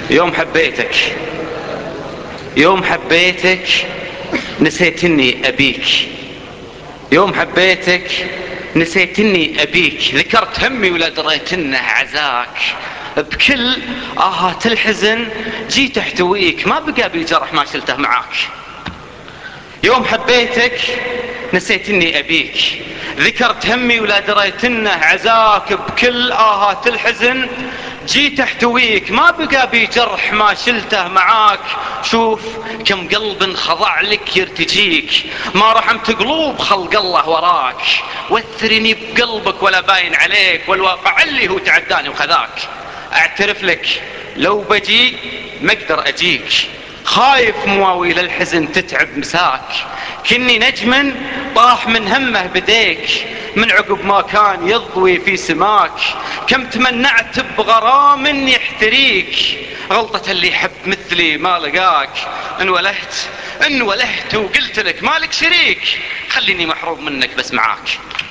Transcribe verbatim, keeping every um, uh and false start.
يوم حبيتك يوم حبيتك نسيت اني ابيك. يوم حبيتك نسيت اني ابيك. ذكرت همي ولا دريت انه عزاك. بكل آهات الحزن جيت احتويك، ما بقى بي جرح ما شلته معاك. يوم حبيتك نسيت اني ابيك. ذكرت همي ولا دريت انه عزاك. بكل آهات الحزن جيت احتويك، ما بقى بي جرح ما شلته معاك. شوف كم قلب خضع لك يرتجيك، ما رحمت قلوب خلق الله وراك. وثرني بقلبك ولا باين عليك، والواقع اللي هو تعداني وخذاك. اعترف لك لو بجي ما اقدر اجيك، خايف مواويل الحزن تتعب مساك. كني نجم طاح من همه بديك، من عقب ما كان يضوي في سماك. كم تمنعت بغرام يحتريك، غلطة اللي يحب مثلي ما لقاك. ان ولهت ان ولهت وقلت لك مالك شريك، خليني محروم منك بس معاك.